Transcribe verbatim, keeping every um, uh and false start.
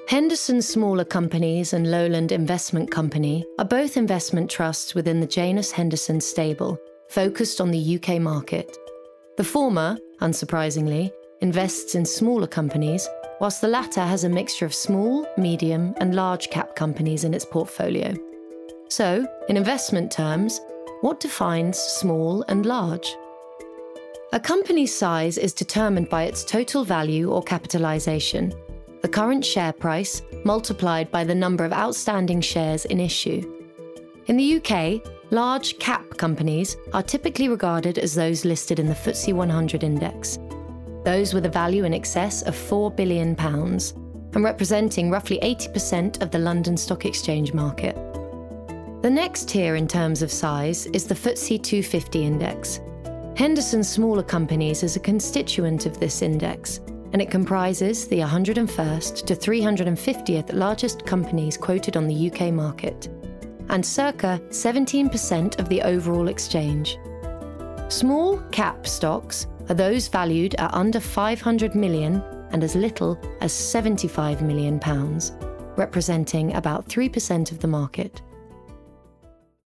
Henderson Smaller Companies and Lowland Investment Company are both investment trusts within the Janus Henderson stable, focused on the U K market. The former, unsurprisingly, invests in smaller companies, whilst the latter has a mixture of small, medium, and large cap companies in its portfolio. So, in investment terms, what defines small and large? A company's size is determined by its total value or capitalization, the current share price multiplied by the number of outstanding shares in issue. In the U K, large cap companies are typically regarded as those listed in the F T S E one hundred index, those with a value in excess of four billion pounds, and representing roughly eighty percent of the London Stock Exchange market. The next tier in terms of size is the F T S E two fifty index. Henderson Smaller Companies is a constituent of this index, and it comprises the one hundred first to three hundred fiftieth largest companies quoted on the U K market, and circa seventeen percent of the overall exchange. Small cap stocks are those valued at under five hundred million and as little as seventy-five million pounds, representing about three percent of the market.